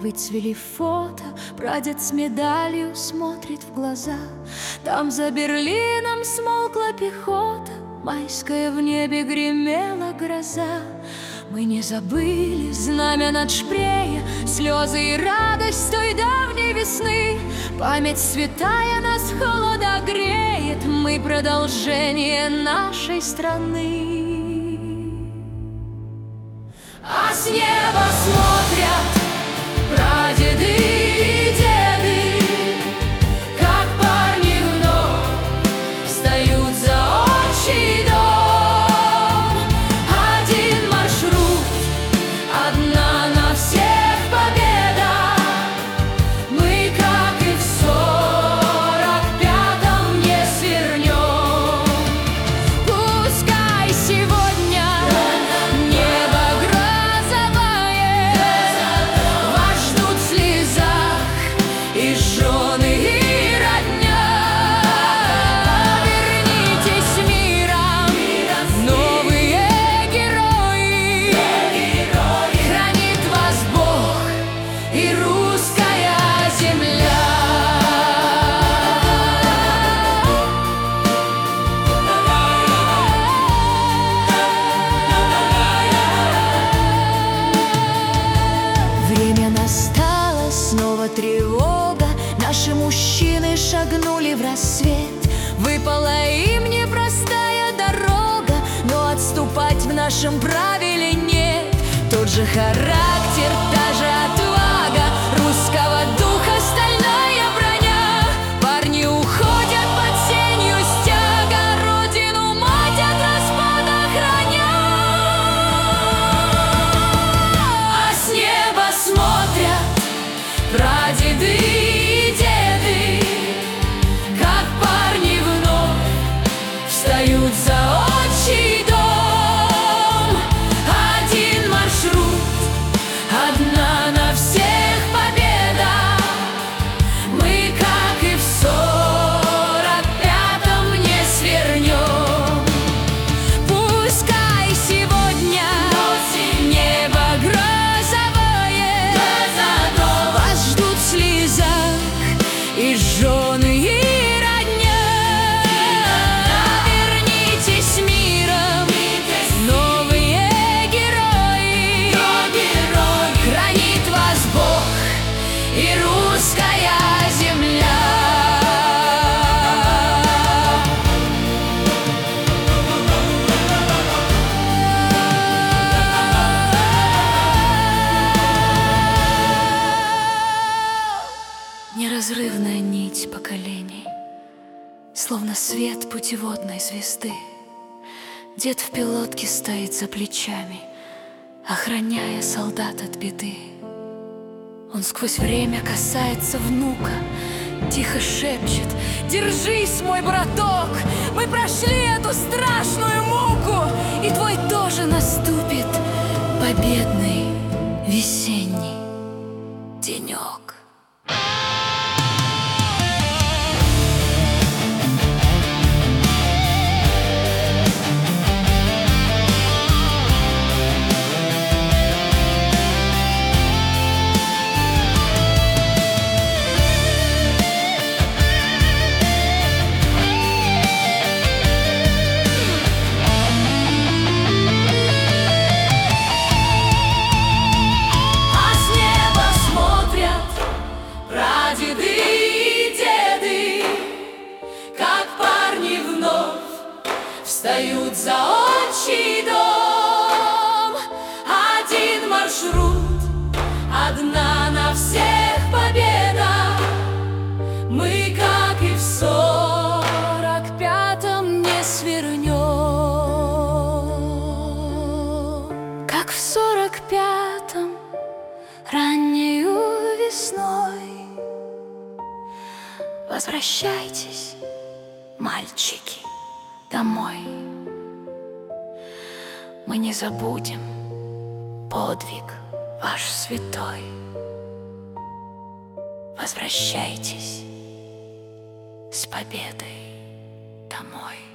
выцвели фото, прадед с медалью смотрит в глаза. Там за Берлином смолкла пехота, майская в небе гремела гроза. Мы не забыли знамя над Шпрее, слезы и радость той давней весны. Память святая нас холода греет, мы продолжение нашей страны. А с неба смотрят прадеды и деды, как парни вновь встают за отчий дом. Один маршрут, одна на всех победа. Мы, как и в 45-м, не свернем. Пускай сегодня небо грозовое, вас ждут в слезах и жены, и родня. Вернитесь миром, новые герои. Хранит вас Бог и русская земля. Время настало, снова тревога. Наши мужчины шагнули в рассвет. Выпала им непростая дорога, но отступать в нашем правиле нет. Тот же характер, та же отвага, русского духа стальная броня. Парни уходят под сенью стяга, родину мать от распада храня. А с неба смотрят прадеды и деды, как парни вновь встают за отчий дом. Один маршрут, одна на всех победа. Мы, как и в 45-м, не свернем. Пускай сегодня небо грозовое, вас ждут в слезах и жены, и родня. Вернитесь миром, новые герои. Хранит вас Бог и русская земля. Неразрывная нить поколений, словно свет путеводной звезды. Дед в пилотке стоит за плечами, охраняя солдат от беды. Он сквозь время касается внука, тихо шепчет: «Держись, мой браток, мы прошли эту страшную муку, и твой тоже наступит победный весенний денек». Встают за отчий дом. Один маршрут, одна на всех победа. Мы, как и в 45-м, не свернем. Как в 45-м, раннею весной. Возвращайтесь, мальчики, домой. Мы не забудем подвиг ваш святой. Возвращайтесь с победой домой.